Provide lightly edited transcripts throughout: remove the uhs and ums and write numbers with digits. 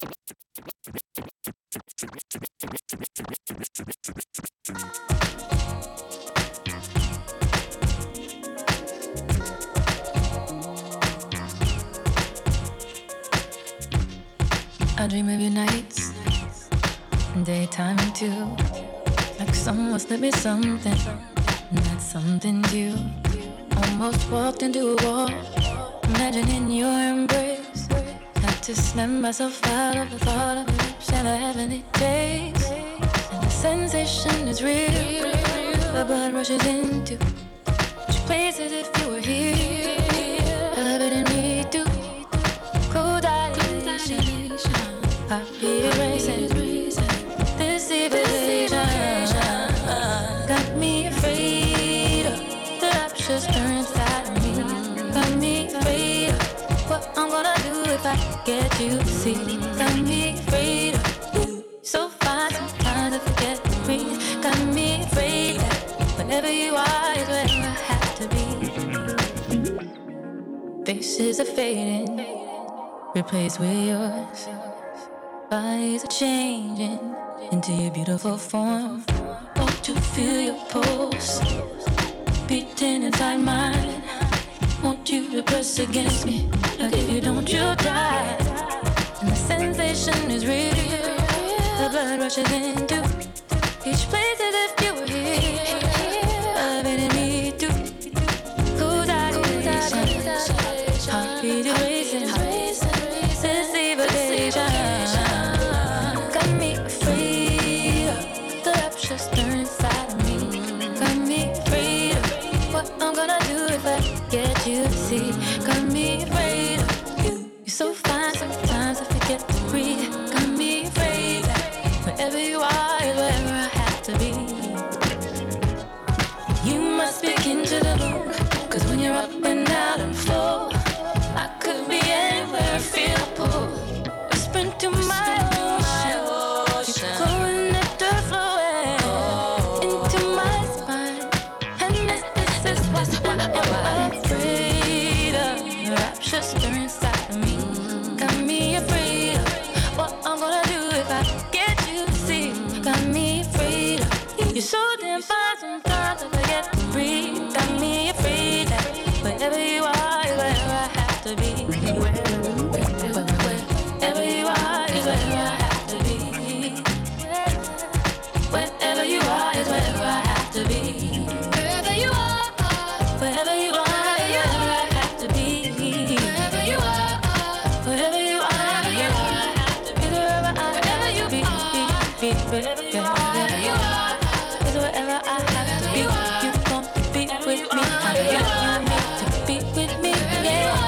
I dream of your nights, daytime too. Like someone slipped me something, and that something you almost walked into a wall, imagining your embrace. Had to snap myself out of the thought of the lips and the heavenly taste. And the sensation is real, the blood rushes into each place as if you were here. Elevating me to cold dilation, heartbeat racing. This civilization got me afraid of the raptures stirring inside of me. Got me afraid of what I'm gonna do if I get you to see. Got me afraid of you. So fine sometimes I forget to breathe. Got me afraid that whenever you are is where I have to be. Faces are fading, replaced with yours. Bodies are changing into your beautiful form. Want to feel your pulse beating inside mine. Want you to press against me, like if you don't, you'll die. And the sensation is real, the blood rushes into each place as if you were here. Elevating me to cold dilation, heartbeat racing, sensibilization. Got me afraid of the rapture stirring inside of me. Got me afraid of what I'm gonna do if I get you to see. Got me afraid of you. You're so fine sometimes I forget to breathe. Got me afraid that wherever you are is wherever I have to be. You must begin to the moon, 'cause when you're up and out and full, I could be anywhere, feel a pull. Sprint to my ocean, you're glowing after flowing into my spine. And this is what's why I'm afraid of the rapture stirring inside of me. Got me afraid of what I'm gonna do if I get you to see. Got me afraid of you're so damn fine sometimes I forget to breathe. Got me afraid that wherever you are is where I have to be. Wherever you are is where I have to be. Wherever you are is where I have to be. Wherever you are, wherever you are is where I have to be. Wherever you are, wherever you are is where I have to be. Wherever you be, wherever you are is wherever I have to be. You want to be with me, you need to be with me, yeah.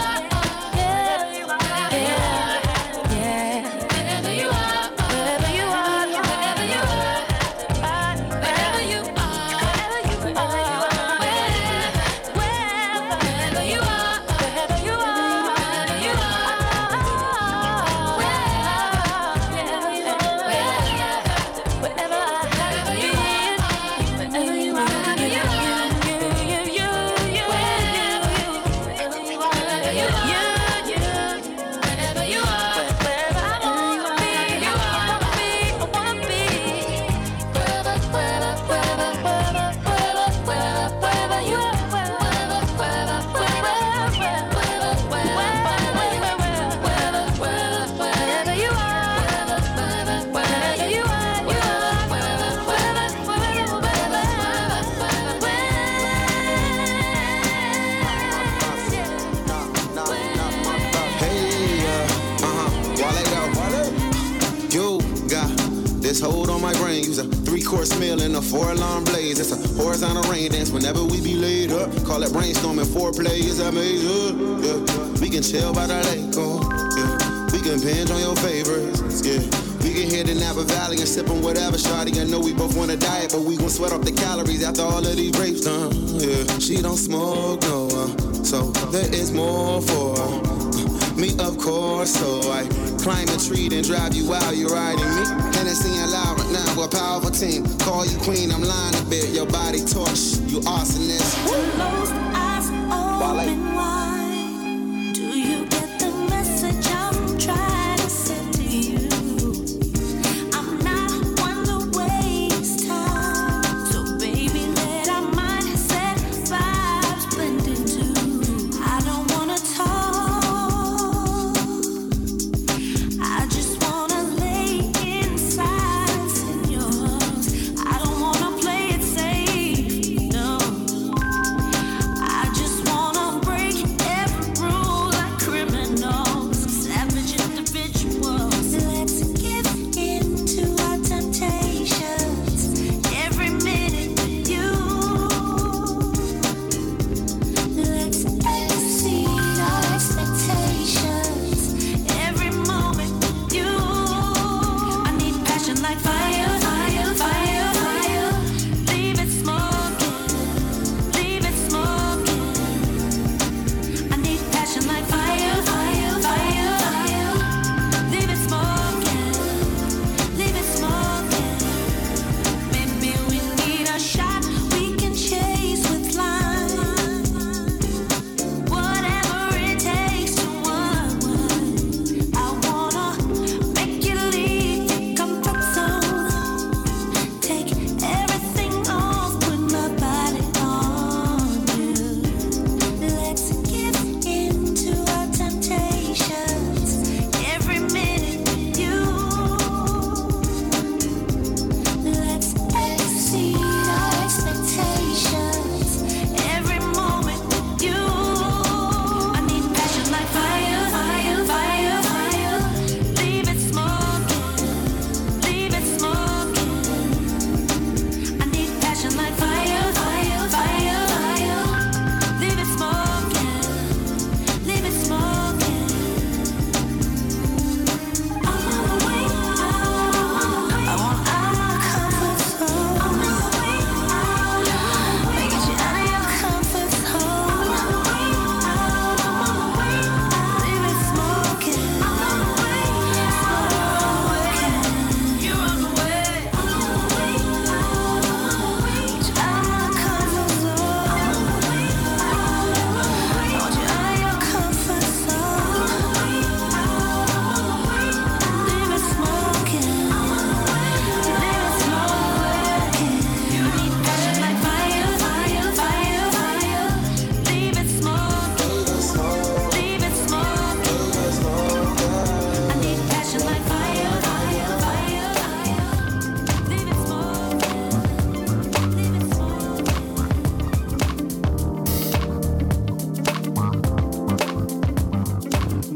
This hold on my brain, use a 3-course meal and a 4-alarm blaze. It's a horizontal rain dance whenever we be laid up. Call it brainstorming, foreplay is amazing. Yeah. We can chill by the lake, oh, yeah. We can binge on your favorites, yeah. We can hit the Napa Valley and sip on whatever, shawty. I know we both want to diet, but we gon' sweat off the calories after all of these grapes done, yeah. She don't smoke, no, so there is more for me, of course, so I climb a tree and drive you out, you riding me. Hennessy and loud right now, we're a powerful team. Call you queen, I'm lying a bit. Your body torch, you awesomeness. Close eyes open wide. Do you get the message I'm trying to send to you?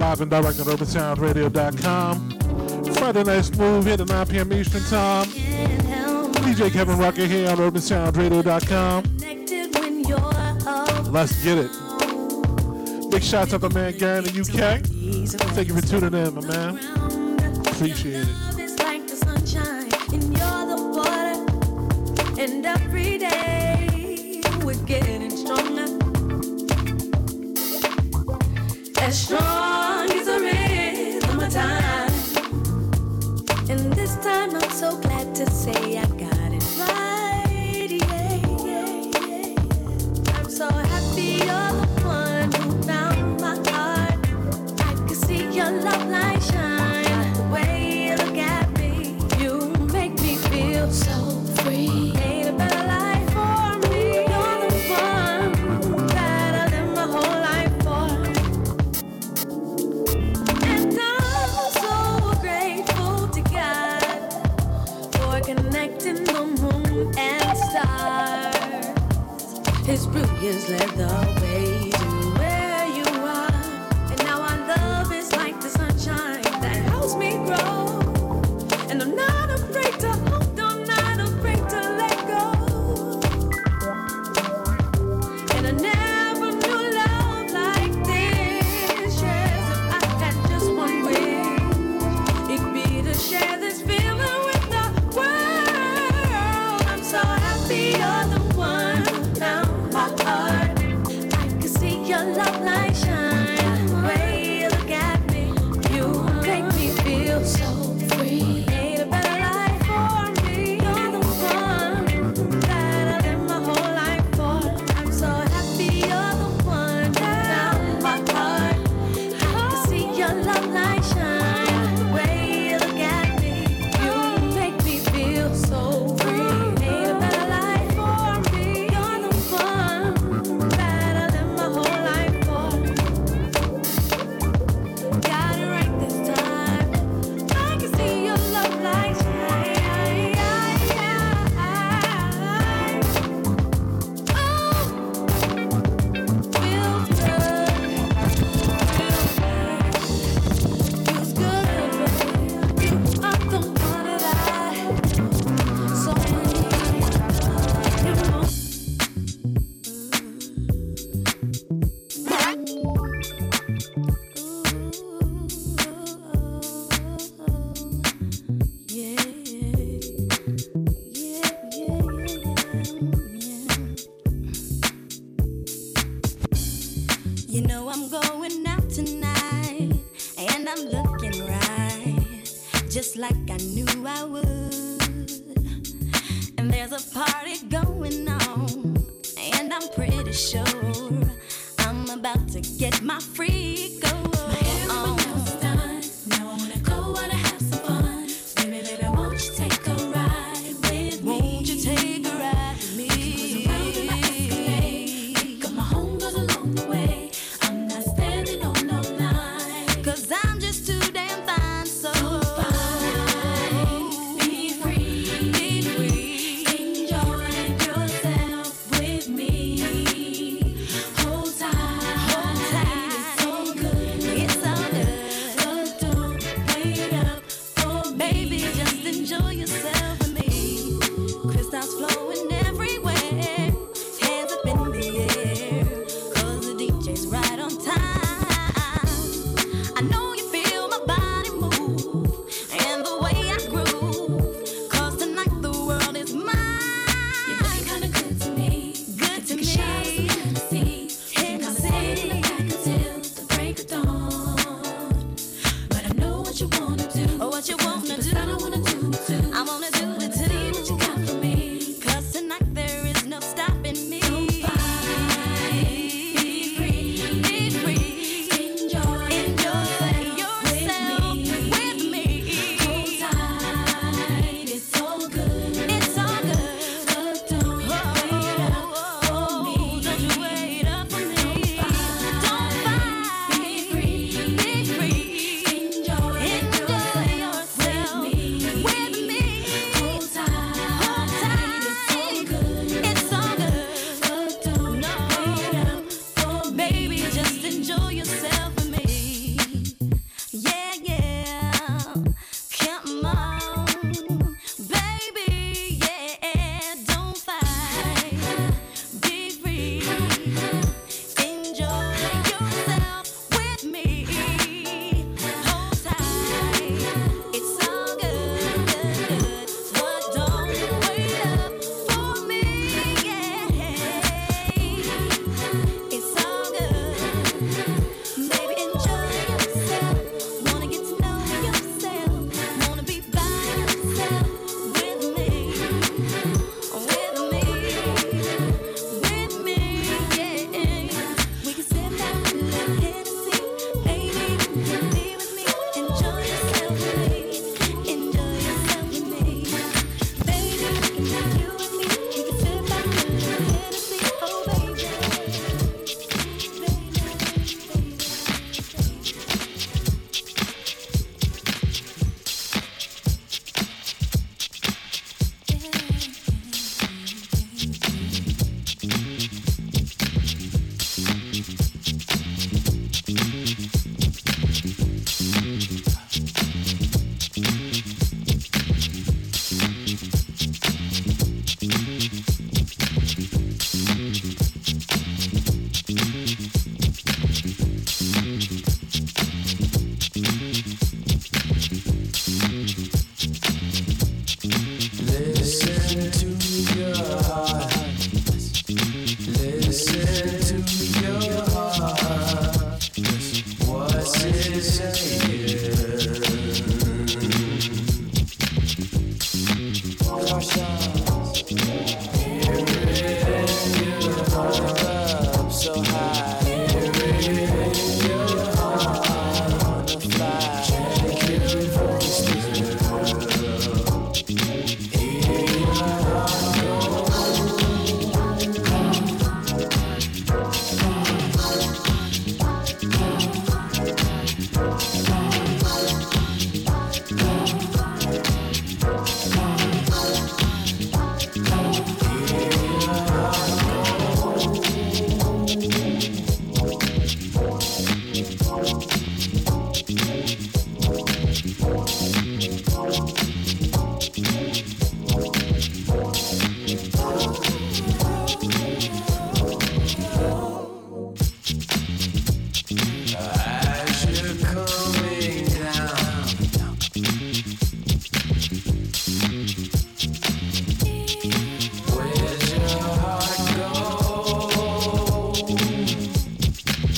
live and direct at urbansoundradio.com. Friday Night Smooth here at 9 p.m. Eastern Time. DJ Kevin Rucker here on urbansoundradio.com. Let's get it. Big shouts out to my man Gary in the UK. Thank you for tuning in, my man. Appreciate it. And every day we're getting stronger. As strong as the rhythm of time. And this time I'm so glad to say I got it right. Yeah, yeah, yeah. I'm so happy you're the one who found my heart. I can see your love light shine. The way you look at me, you make me feel so free. Connecting the moon and stars. His brilliance led the way to where you are. And now our love is like the sunshine that helps me grow. And I'm not afraid to hold on, not afraid to let go. And I never knew love like this. Yes, if I had just one wish, it'd be to share this feeling with the world. I'm so happy you're the one who found my heart. I can see your love light shine. The way you look at me, you make me feel so free. Made a better life for me. You're the one that I live my whole life for. I'm so happy you're the one who found my heart. I can see your love light shine. The way you look at me, you make me feel so free. Made a better life for me. You're the one that I live my whole life for. Got it right this time. I can see your love light shine. Oh, feels good. Feels good. You are the one that I so You know I'm going out tonight, and I'm looking right, just like I knew I would. And there's a party going on, and I'm pretty sure I'm about to get my freak on. My hair and my nails done. Now I wanna go out and have some fun. Baby, baby, won't you take a ride with me? Won't you take a ride with me? Cruise around in my Escalade. Pick up my homegirls along the way. I'm not standing on no line, 'cause I'm just too damn fine, so fine. Be free, be free. Enjoy yourself with me. Hold tight, it's so good, it's so good. But don't wait up for baby, just enjoy yourself with me. Crystals flowing everywhere, hands up in the air, 'cause the DJ's right on time. I know you feel my body move and the way I groove, 'cause tonight the world is mine. You're looking kinda good to me. Good to me. Hennessy. Until the break of dawn. But I know what you wanna do. Oh, what you wanna do. I don't wanna do it too. I wanna do it too. See what you got for me. 'Cause tonight there is no stopping me. Be free, be free. Enjoy yourself with me. Hold tight, it's all good, it's all good. But don't wait up for me. Don't you wait up for me. Don't fight. Be free, be free. Enjoy yourself with me. Hold tight, it's all good, it's all good. But don't wait up for me. Baby, just enjoy yourself with me.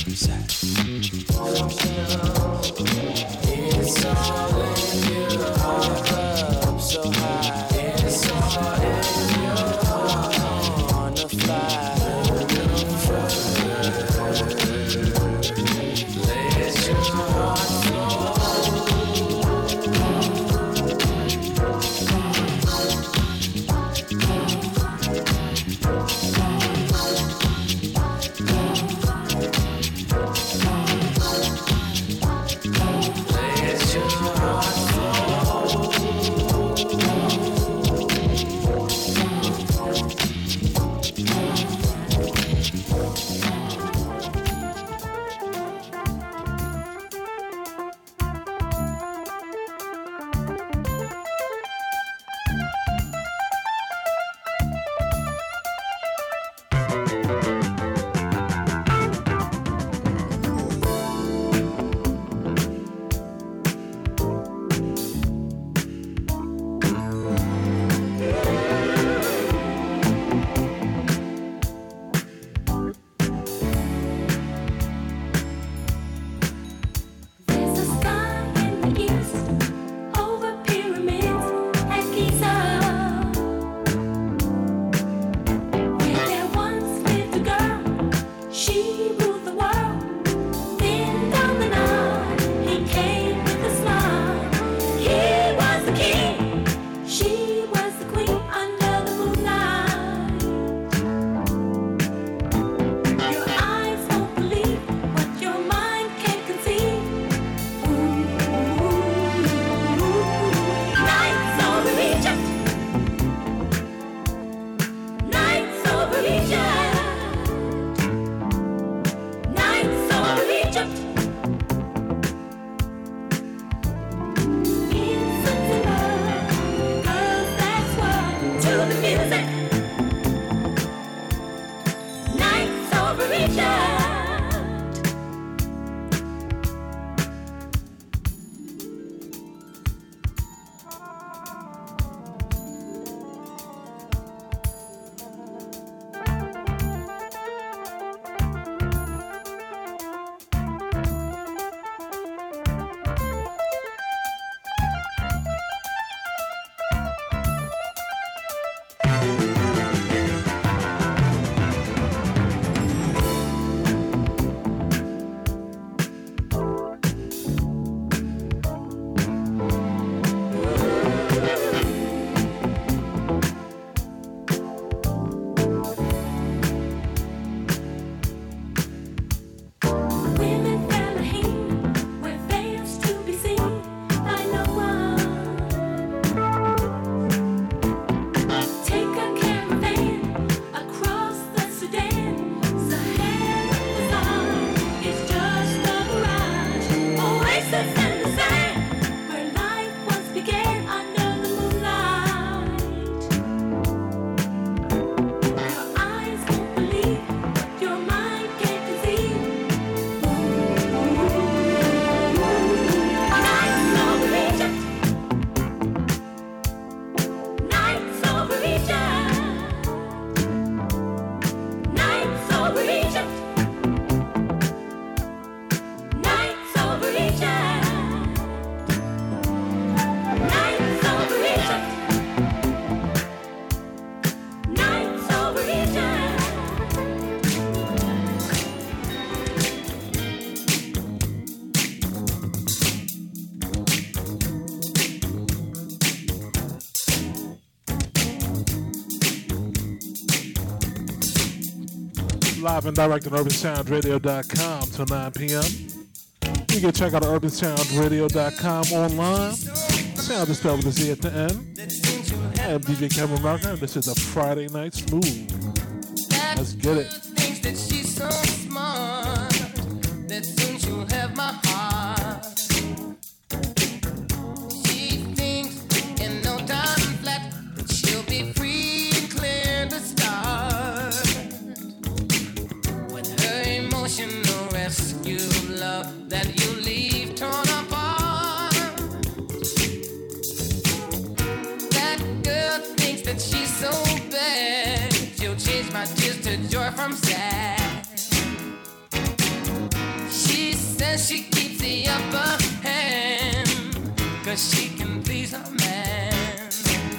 Live and direct on urbansoundradio.com till 9 p.m. You can check out urbansoundradio.com online. Sound is spelled with a Z at the end. I am DJ Kevin Rocker, and this is a Friday Night Smooth. Let's get it. Thinks that she's so smart, that soon she'll have my heart. She thinks in no time flat that she'll be free and clear to start. With her emotional rescue love that you leave torn apart. That girl thinks that she's so bad, she'll change my tears to joy from sad. says she keeps the upper hand, 'cause she can please her man.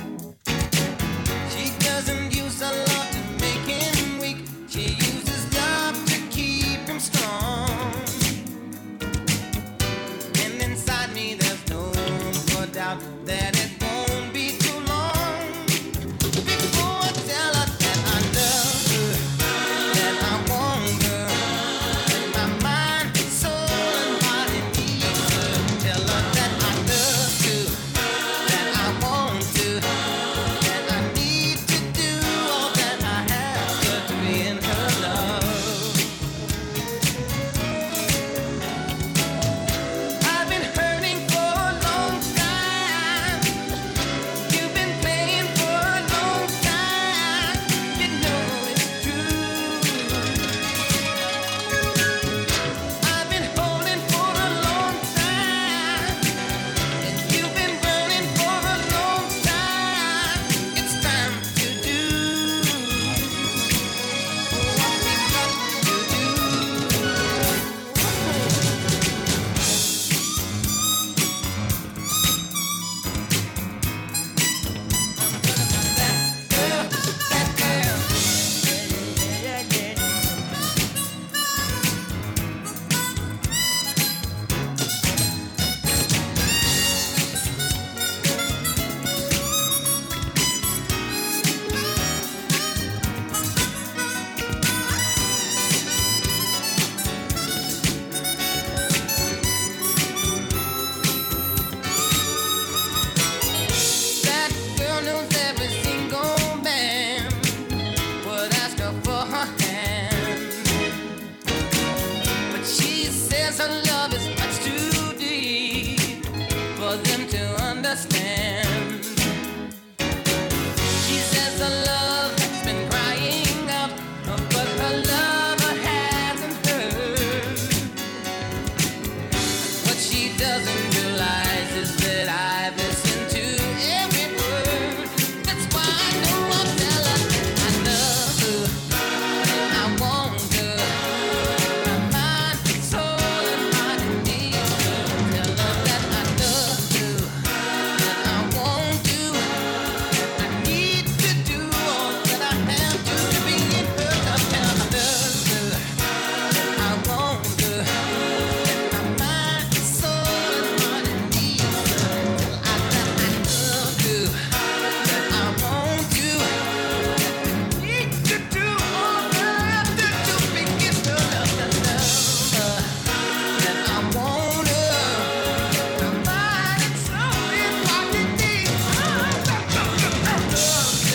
She doesn't use her love to make him weak. She uses love to keep him strong. And inside me there's no room for doubt that it won't be too long before I tell her that I love her, that I want her, that my mind, soul, and body needs her. Tell her that I love her, that I want her, that I need to do all that I have to be in her love. I've been hurting for a long time. You've been playing for a long time. You know it's true. I've been holding for a long time. And you've been burning for a long time. It's time to do what we got to do. That girl, yeah, yeah, yeah. That girl knows every single man would ask her for her hand, but she says her love is much too deep for them to understand. She says her love has been crying out, but her lover hasn't heard. What she doesn't realize is that I've listened to every word. That's why I know I'll tell her that I love her, that I want her, my mind, soul, and body needs her. Tell her that I love her, that I want to, that I need to do all that I have to be in her love. Tell her I love her, that I want her, that my mind, soul, and body needs her. Tell her that I love her, that I want to, that I need to do all that I have to be in her love. That I love her, that I want her, my mind, soul, and body needs her. I love her, that I want to.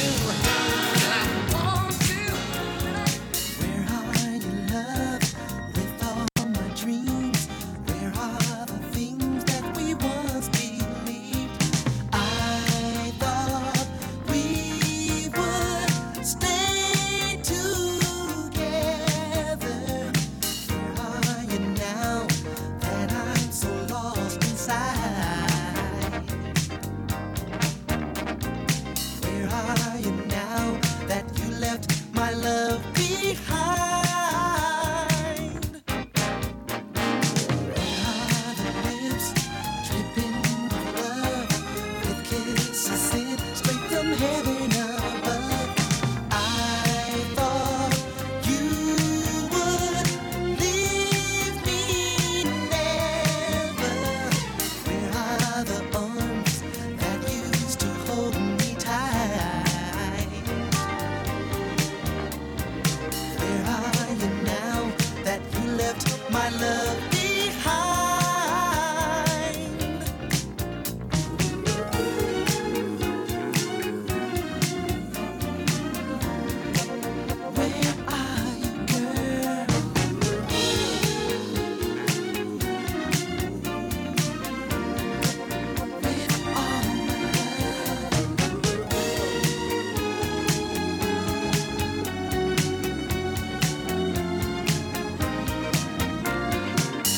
Where are you, love, with all my dreams? Where are the things that we once believed? I thought we would stay together. Where are you now that I'm so lost inside? Where are you now that you left my love behind? Where are the lips dripping with love, with kisses sent straight from heaven above? I thought you would leave me never. Where are the arms that used to hold me tight? Where are you now that you left my love behind? Where are you, girl? With all my love.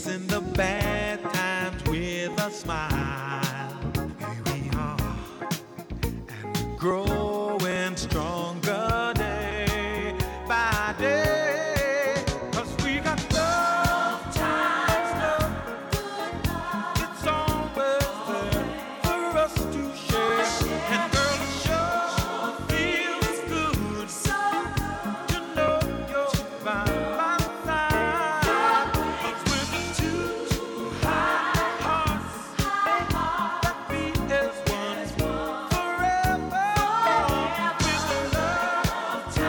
facing the bad times with a smile. Here we are, and we're growing stronger day by day. 'Cause we got love, love, it's always there for us to share. And girl, it sure feels good to know you're by my side. 'Cause we're the two hearts that beat as one forever. With the love to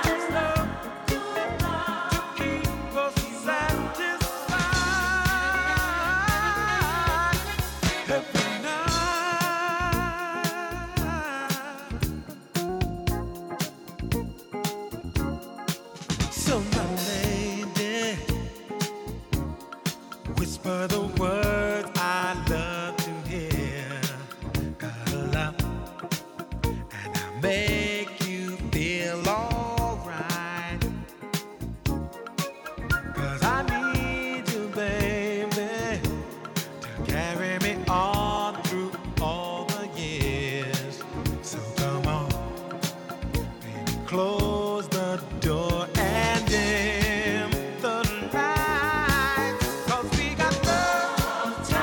keep us satisfied every night. So my lady, whisper the words I love to hear. Cuddle up and I'll make you feel alright. 'Cause I need you, baby, to carry me on through all the years. So come on, baby, close the door and dim the lights. 'Cause we got love,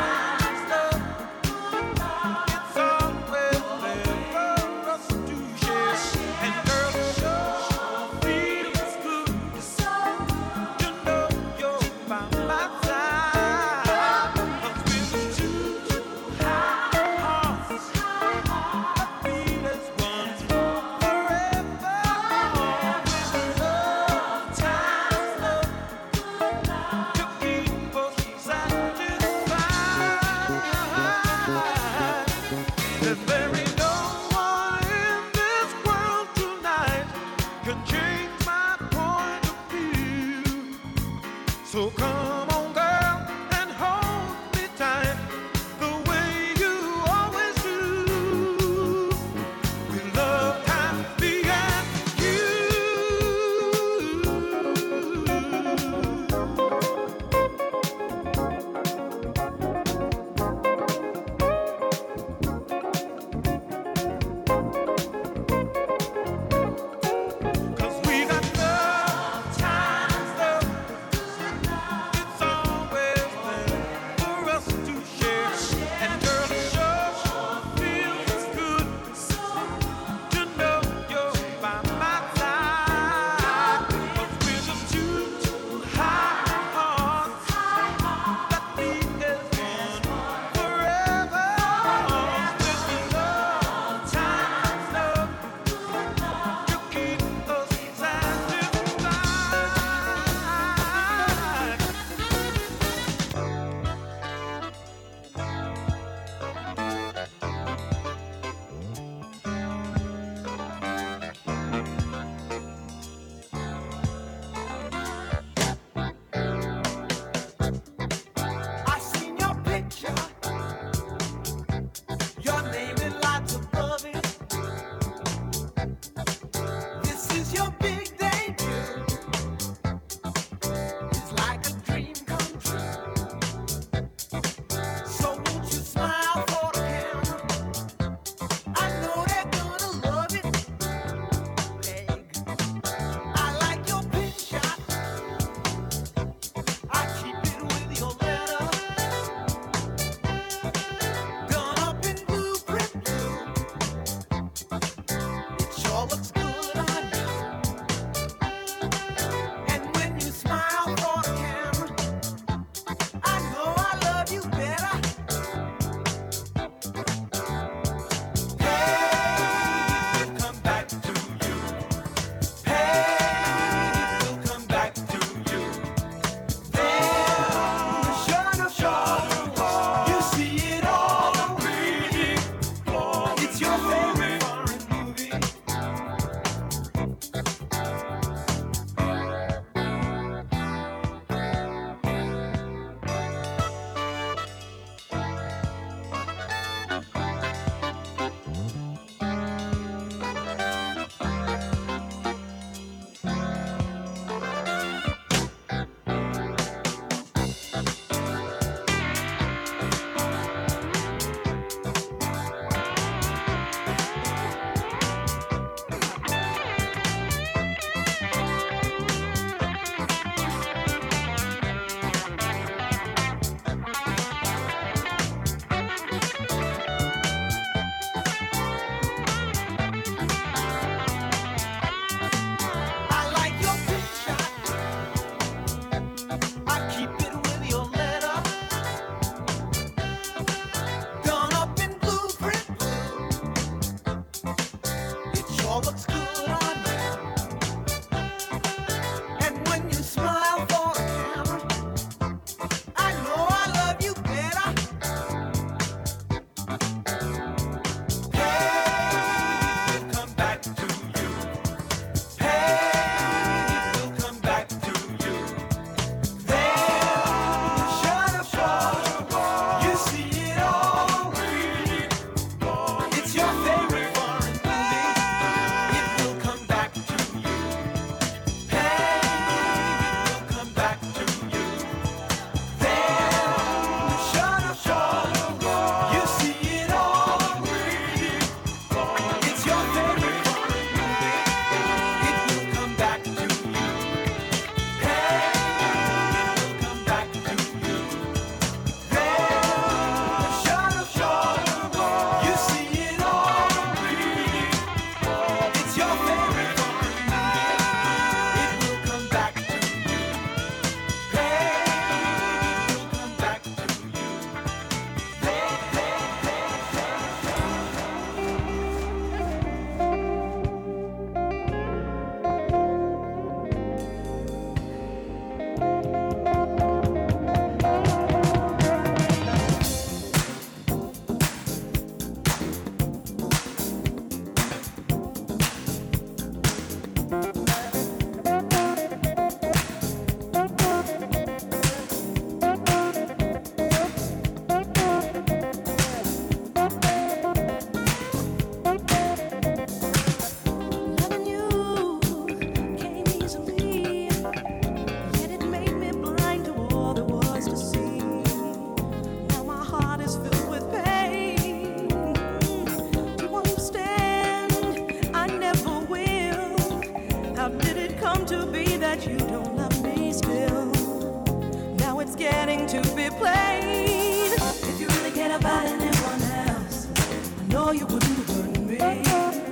to be plain. If you really cared about anyone else, I know you wouldn't hurt me.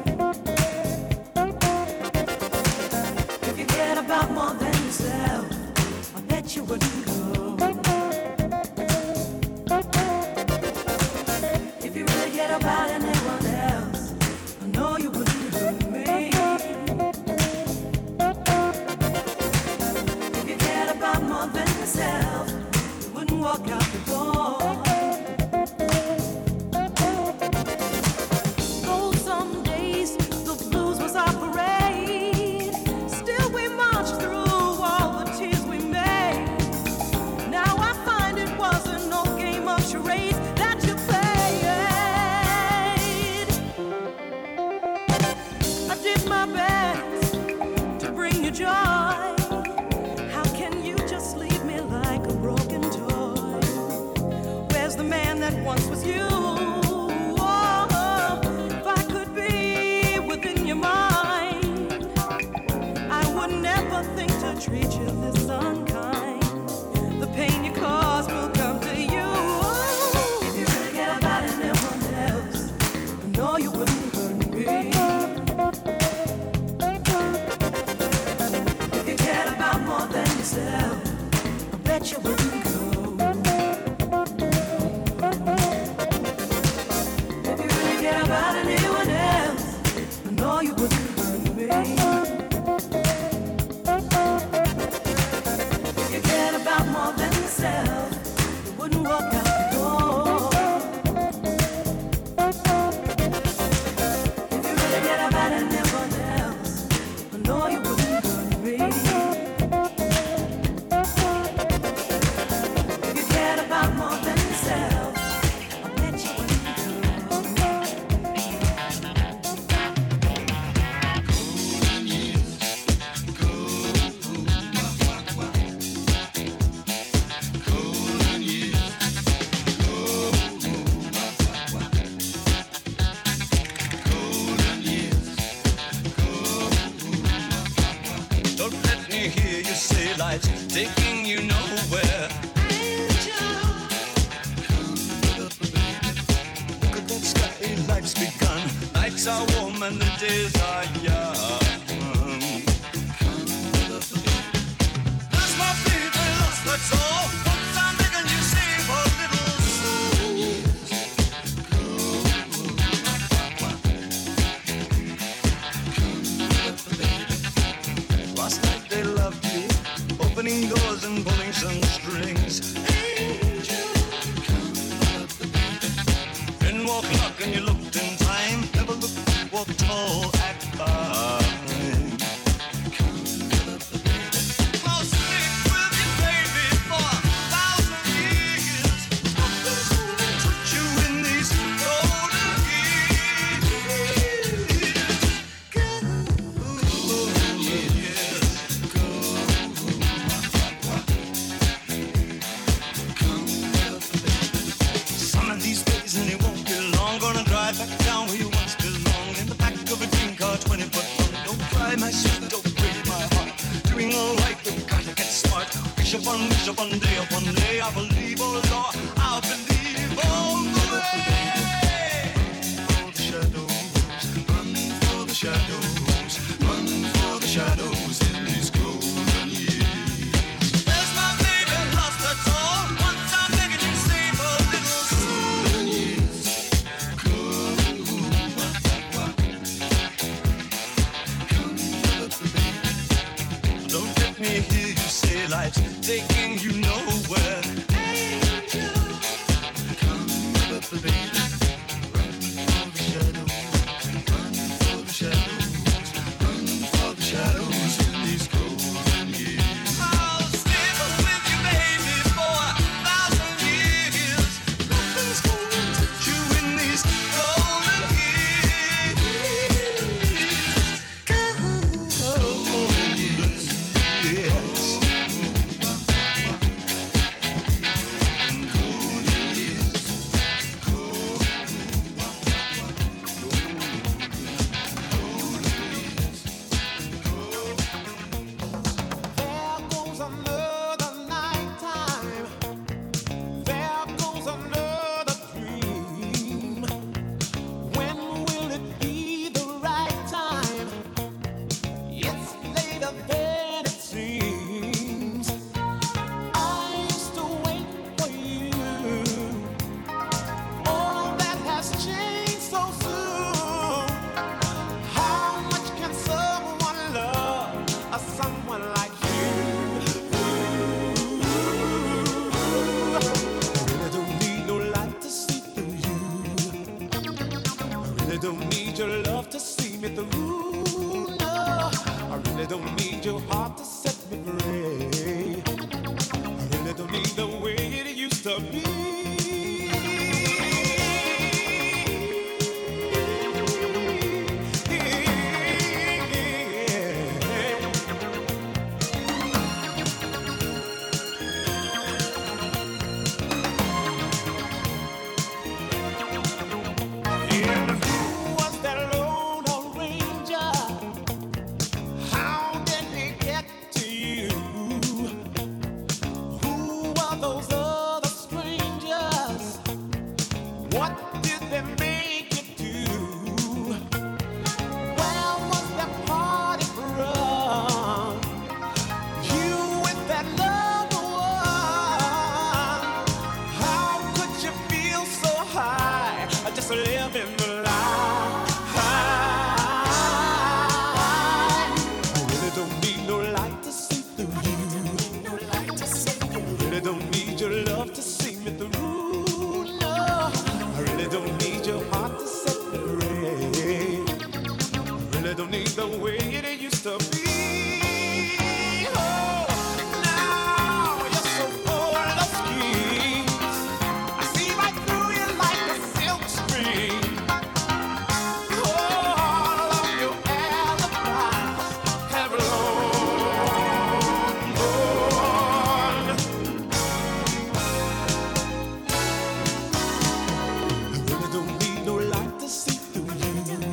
If you cared about more than yourself, I bet you wouldn't go. If you really cared about anyone else, I know you wouldn't hurt me. If you cared about more than yourself, you wouldn't walk out the door. Though some days the blues was our parade, still we marched through all the tears we made. Now I find it wasn't no game of charades that you played. I did my best to bring you joy. How can you just leave me like a broken toy? Where's the man that once was you? Oh, if I could be within your mind, I would never think to treat you this unkind. The pain you cause will come to you. If you really care about anyone else, I know you wouldn't hurt me. If you cared about more than yourself, I bet you wouldn't go. If you really cared about anyone else, I know you wouldn't hurt me. If you cared about more than yourself, you wouldn't walk out the door. If you really cared about anyone else, I know you wouldn't hurt me. If you cared about more than yourself, I bet you wouldn't go. Don't let me hear you say life's taking you nowhere. Look at that sky, life's begun. Nights are warm and the days are young. That's my baby, that's all. Once I'm making you save a little soul. Last night they loved you, opening doors and pulling some strings. Didn't walk luck and you looked in time. Never looked, walk tall, act fine. I'll stick with you, baby, for 1,000 years. Put you in these golden years. Some of these days and it won't be long. Gonna drive back down where you once belonged. In the back of a green car, 20 foot long. Don't cry, my sweet, don't break my heart. Doing all right, but gotta get smart. Wish upon day, I believe, oh Lord, I believe all the way. For the shadows, run for the shadows, run for the shadows in these golden years. There's my baby, lost her all. Once I'm making you save a little golden years. Don't let me hear you say life's taking you nowhere. Angel. just living the life. I really don't need no light to see through you. I really don't need your love to see me through. No, I really don't need your heart to set me free. I really don't need the way it used to be. Oh, now you're so full of schemes. I see right through you like a silk screen. All of your alibis have long gone. I really don't need no light to see through you.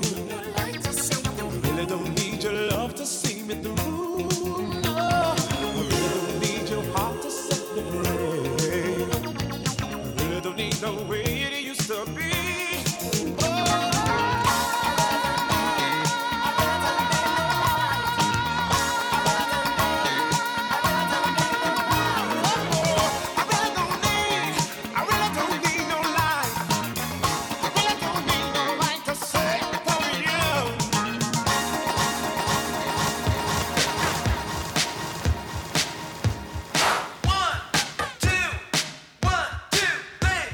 I really don't need your love to see me through. No, I really don't need your heart to set me free. I really don't need the way it used to be. I really don't need no light. I really don't need no light to set for you. One, two, 3.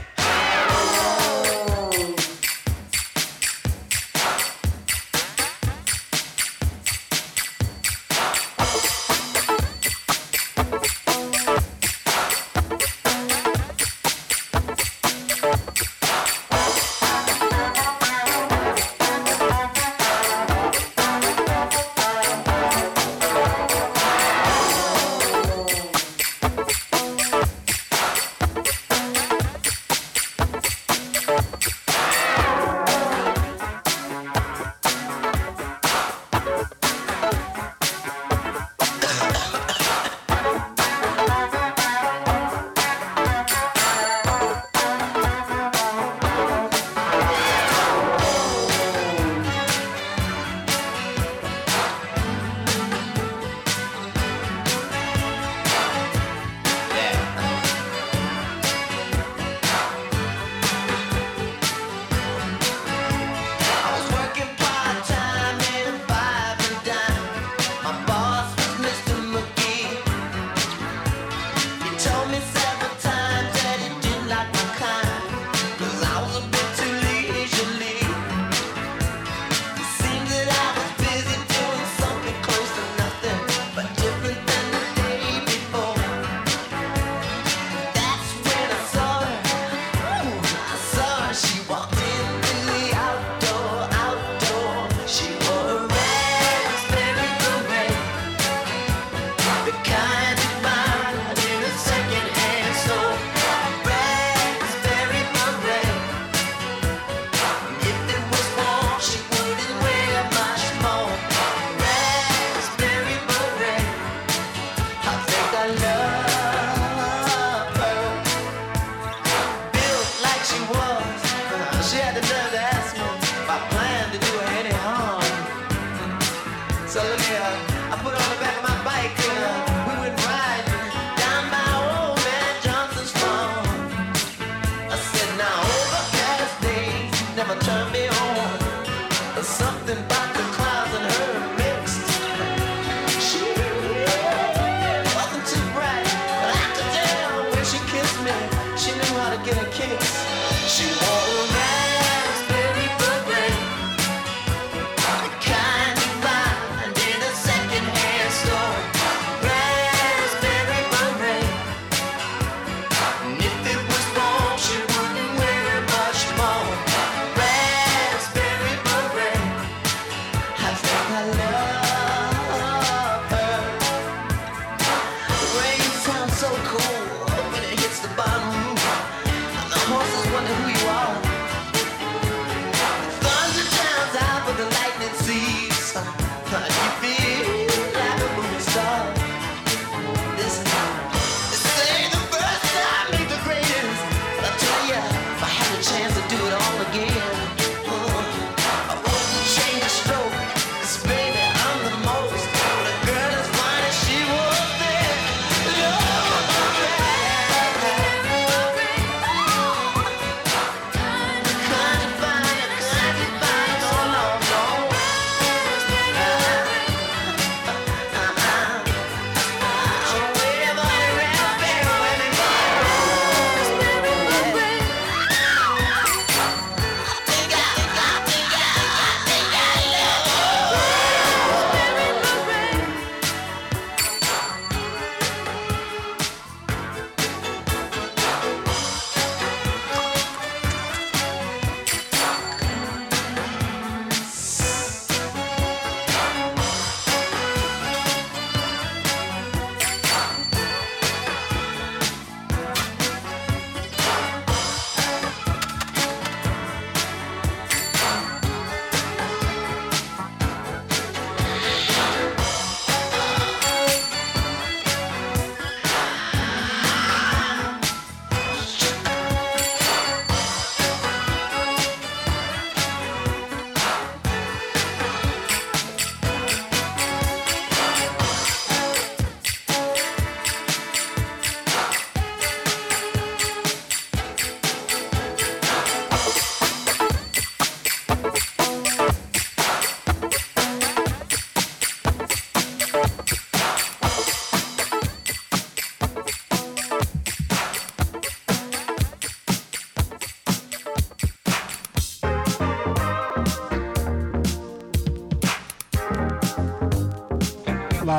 so cool when it hits the bottom. The horses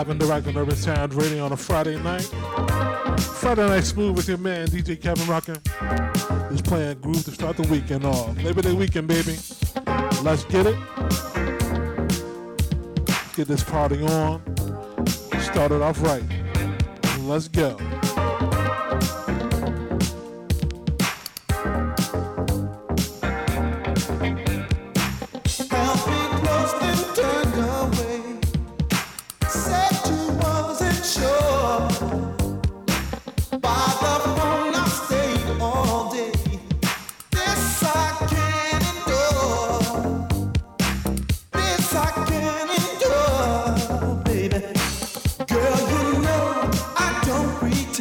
Live and direct on Urban Sound Radio on a Friday night. Friday Night Smooth with your man, DJ Kevin Rockin'. Who's playing groove to start the weekend off. Labor Day weekend, baby. Let's get it. Get this party on. Start it off right. Let's go. Girl, you know I don't regret.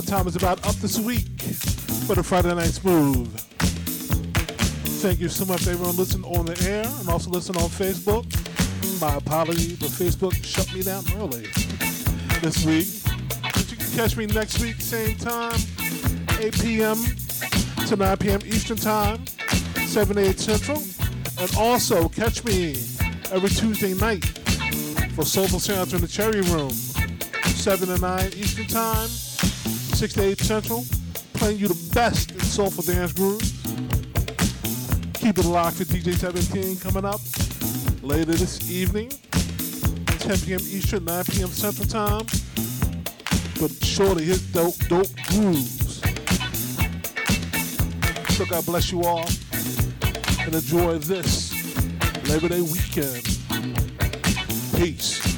time is about up this week for the Friday Night Smooth. Thank you so much, everyone listening on the air and also listening on Facebook. My apology, but Facebook shut me down early this week. But you can catch me next week, same time, 8 p.m. to 9 p.m. Eastern Time, 7 to 8 Central. And also catch me every Tuesday night for Soulful Sounds in the Cherry Room, 7 to 9 Eastern Time, 6 to 8 Central, playing you the best in soulful dance grooves. Keep it locked for DJ 17 coming up later this evening, 10 p.m. Eastern, 9 p.m. Central Time. But surely his dope grooves. So God bless you all and enjoy this Labor Day weekend. Peace.